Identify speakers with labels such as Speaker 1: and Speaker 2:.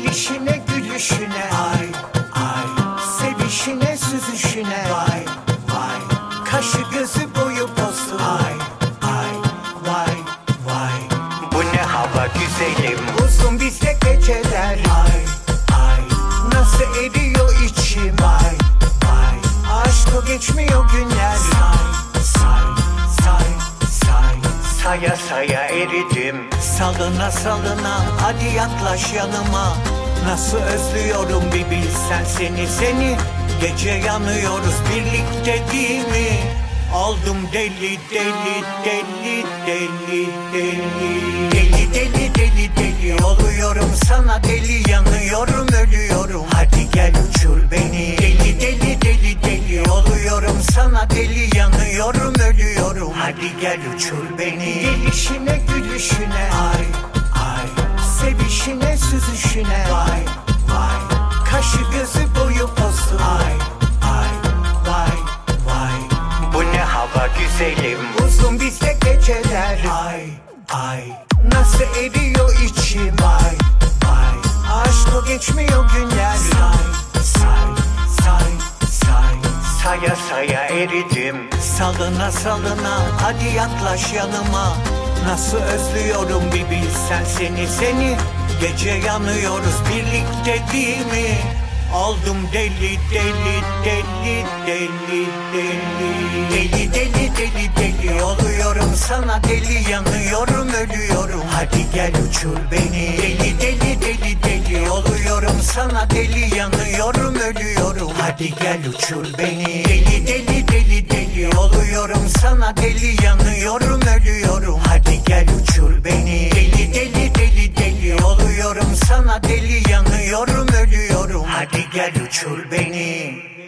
Speaker 1: Gelişine gülüşüne ay ay, sevişine süzüşüne vay vay, kaşı gözü boyu pozu ay ay vay vay. Bu ne hava güzelim, uzun bizde geceler ay ay, nasıl eriyor içim ay ay, aşk o geçmiyor günler say say say say, saya saya eridim. Salına salına hadi yaklaş yanıma, nasıl özlüyorum bir bilsen seni. Gece yanıyoruz birlikte değil mi? Oldum deli deli deli deli deli, deli deli deli deli oluyorum sana, deli yanıyorum ölüyorum. Hadi gel uçur beni, deli deli deli deli oluyorum sana, deli yanıyorum ölüyorum. Hadi gel uçur beni. Gelişine gülüşüne ay ay, sevişine süzüşüne vay vay, kaşı gözü boyu pozu ay ay vay vay. Bu ne hava güzelim, uzun bizde geceler ay ay, nasıl eriyor içim ay ay, aşk o geçmiyor günler say say say say, saya saya eridim. Salına salına hadi yaklaş yanıma, nasıl özlüyorum bir bilsen seni. Gece yanıyoruz birlikte değil mi? Oldum deli deli deli deli deli, deli deli deli deli oluyorum sana, deli yanıyorum ölüyorum. Hadi gel uçur beni, deli deli deli deli oluyorum sana, deli yanıyorum ölüyorum. Hadi gel uçur beni, deli deli deli deli oluyorum sana, deli yanıyorum ölüyorum. Hadi gel uçur beni, deli deli deli deli oluyorum sana, deli yanıyorum ölüyorum. Hadi gel uçur beni.